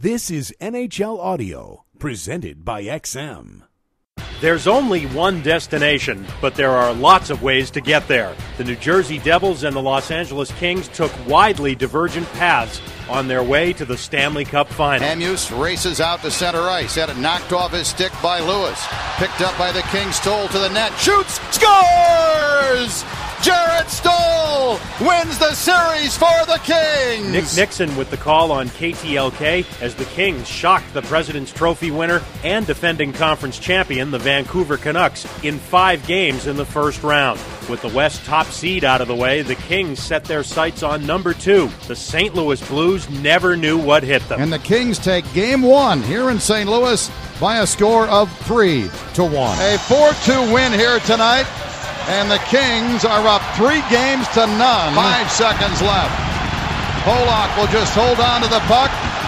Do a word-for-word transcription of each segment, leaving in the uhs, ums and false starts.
This is N H L Audio, presented by X M. There's only one destination, but there are lots of ways to get there. The New Jersey Devils and the Los Angeles Kings took widely divergent paths on their way to the Stanley Cup Final. Hamhuis races out to center ice. Had it knocked off his stick by Lewis. Picked up by the Kings. Stoll to the net. Shoots! Scores! Jarrett Stoll wins the series for the Kings! Nick Nixon with the call on K T L K as the Kings shocked the President's Trophy winner and defending conference champion, the Vancouver Canucks, in five games in the first round. With the West top seed out of the way, the Kings set their sights on number two. The Saint Louis Blues never knew what hit them. And the Kings take game one here in Saint Louis by a score of three to one. A four two win here tonight. And the Kings are up three games to none. Five seconds left. Pollock will just hold on to the puck.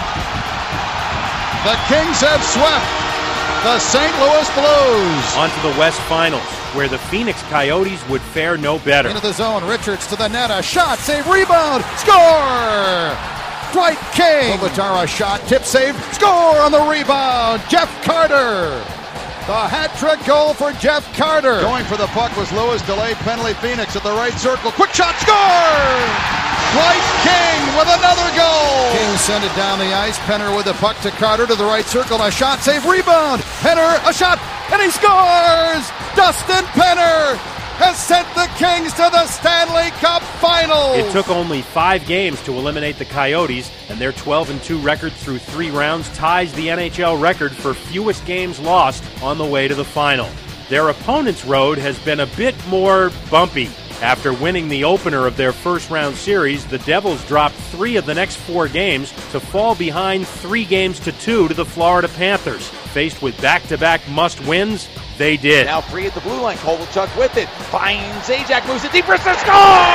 The Kings have swept the Saint Louis Blues. On to the West Finals, where the Phoenix Coyotes would fare no better. Into the zone. Richards to the net. A shot. Save. Rebound. Score! Dwight King. Kopitar a shot. Tip save. Score on the rebound. Jeff Carter. The hat-trick goal for Jeff Carter. Going for the puck was Lewis. Delayed penalty. Phoenix at the right circle. Quick shot. Score! Dwight King with another goal. King sent it down the ice. Penner with the puck to Carter to the right circle. A shot. Save. Rebound. Penner. A shot. And he scores! Dustin Penner has sent the Kings to the Stanley Cup Finals. It took only five games to eliminate the Coyotes, and their twelve and two record through three rounds ties the N H L record for fewest games lost on the way to the final. Their opponent's road has been a bit more bumpy. After winning the opener of their first-round series, the Devils dropped three of the next four games to fall behind three games to two to the Florida Panthers. Faced with back-to-back must-wins, they did. Now free at the blue line. Kovalchuk with it. Finds Zajac, moves it deep for the score!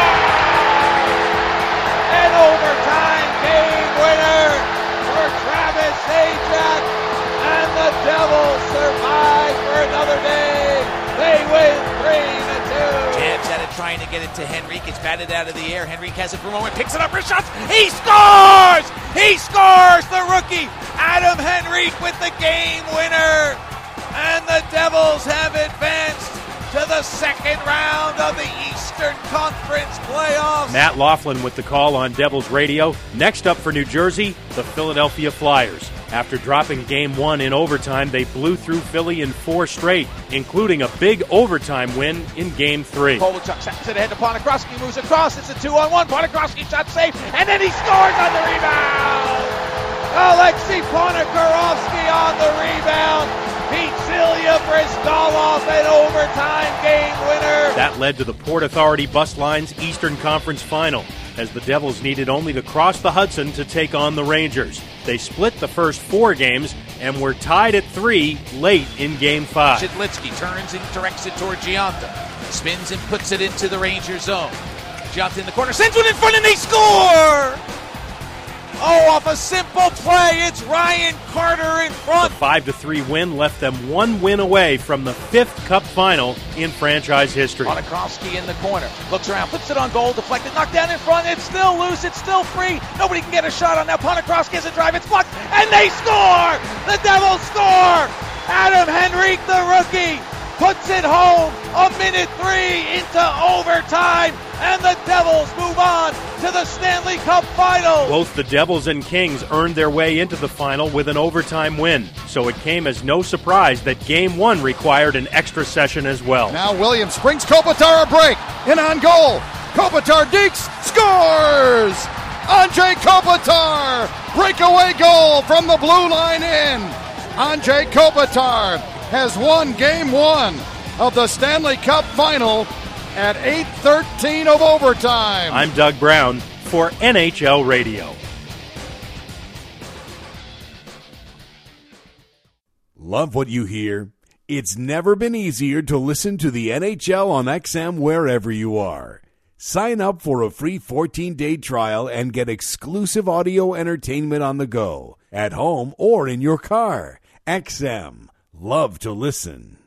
An overtime game winner for Travis Zajac. And the Devils survive for another day. They win three to two. Jabs at it, trying to get it to Henrique. It's batted out of the air. Henrique has it for a moment, picks it up for shots. He scores! He scores! The rookie, Adam Henrique, with the game winner. And the Devils have advanced to the second round of the Eastern Conference playoffs. Matt Laughlin with the call on Devils Radio. Next up for New Jersey, the Philadelphia Flyers. After dropping game one in overtime, they blew through Philly in four straight, including a big overtime win in game three. Kovalchuk sets it ahead to Ponikarovsky, moves across. It's a two-on-one. Ponikarovsky shot safe, and then he scores on the rebound. Alexei Ponikarovsky on the rebound. Pete Celia Bristolov, an overtime game winner. That led to the Port Authority Bus Line's Eastern Conference Final, as the Devils needed only to cross the Hudson to take on the Rangers. They split the first four games and were tied at three late in Game five. Shidlitsky turns and directs it toward Giunta. Spins and puts it into the Ranger zone. Giunta in the corner, sends one in front, and they score! Oh, off a simple play, it's Ryan Carter in front. The five to three win left them one win away from the fifth Cup final in franchise history. Ponikarovsky in the corner, looks around, puts it on goal, deflected, knocked down in front. It's still loose, it's still free. Nobody can get a shot on now. Ponikarovsky has a drive, it's blocked, and they score! The Devils score! Adam Henrique, the rookie, puts it home. A minute three into overtime, and the Devils move on to the Stanley Cup Final. Both the Devils and Kings earned their way into the final with an overtime win, so it came as no surprise that Game one required an extra session as well. Now Williams brings Kopitar a break, in on goal. Kopitar dekes, scores! Andrei Kopitar, breakaway goal from the blue line in. Andrei Kopitar has won Game one of the Stanley Cup Final at eight thirteen of overtime. I'm Doug Brown for N H L Radio. Love what you hear? It's never been easier to listen to the N H L on X M wherever you are. Sign up for a free fourteen-day trial and get exclusive audio entertainment on the go, at home or in your car. X M. Love to listen.